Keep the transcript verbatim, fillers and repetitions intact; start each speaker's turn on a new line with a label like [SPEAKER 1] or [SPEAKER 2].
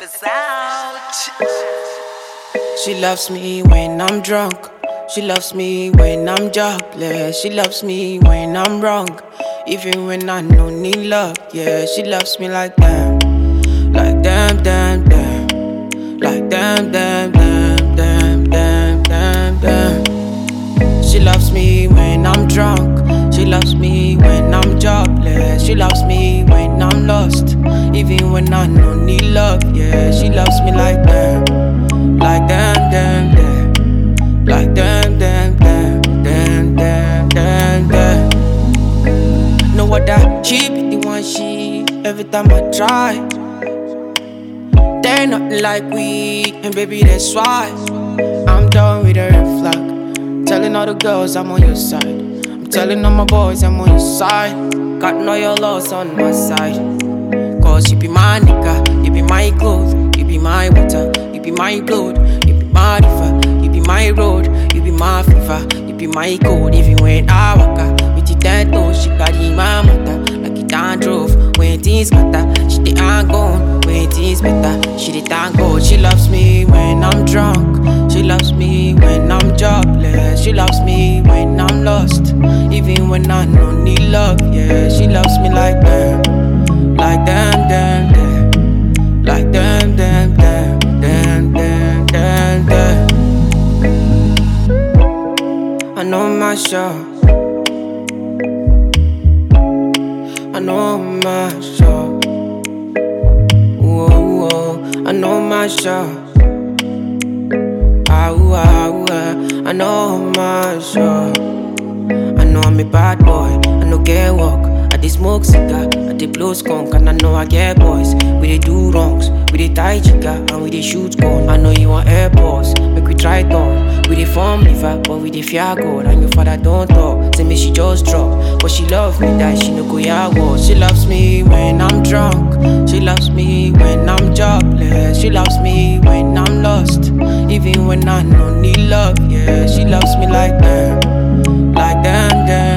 [SPEAKER 1] Peppers out.
[SPEAKER 2] She loves me when I'm drunk. She loves me when I'm jobless. She loves me when I'm wrong, even when I don't need love. Yeah, she loves me like damn, like damn, damn, damn, like damn, damn, damn, damn, damn, damn, damn. She loves me when I'm drunk. She loves me when I'm jobless. She loves me when I'm lost, even when I don't need love. Yeah, she loves me like damn, like damn, damn, damn, like damn, damn, damn, damn, damn, damn, damn. Know what that she be the one she every time I try. They're nothing like we, and baby that's why I'm done with the red flag. Telling all the girls I'm on your side. I'm telling all my boys I'm on your side. Got all your loves on my side. Cause you be my nigga, you be my clothes, you be my water, you be my blood, you be my river, you be my road, you be my fever, you be my code. Even when I walk out with the ten toes, she carry my mother like it done drove. When things matter, she the ain't gone. When things better, she the thank God. She loves me when I'm drunk. She loves me when I'm jobless. She loves me when I'm lost, even when I don't need love. Yeah, she loves me like damn, like damn, damn, damn, like damn, damn, damn, damn, damn, damn, damn. I know my show. I know my show. Whoa, whoa. I know my show. Ah, ooh, ah, ooh, ah. I know my show. I know I'm a bad boy. I know get work. I dey smoke cigar. I dey blow skunk. And I know I get boys. We dey do wrongs. We dey tie chica. And we dey shoot gun. I know you want airports. Make we try talk. We dey form liver, but we dey fear God. And your father don't talk. Say me she just drop, but she love me that she no go ya war. She loves me when I'm drunk. She loves me when I'm jobless. She loves me when I'm lost, even when I don't need love. Yeah, she loves me like damn, like damn, damn.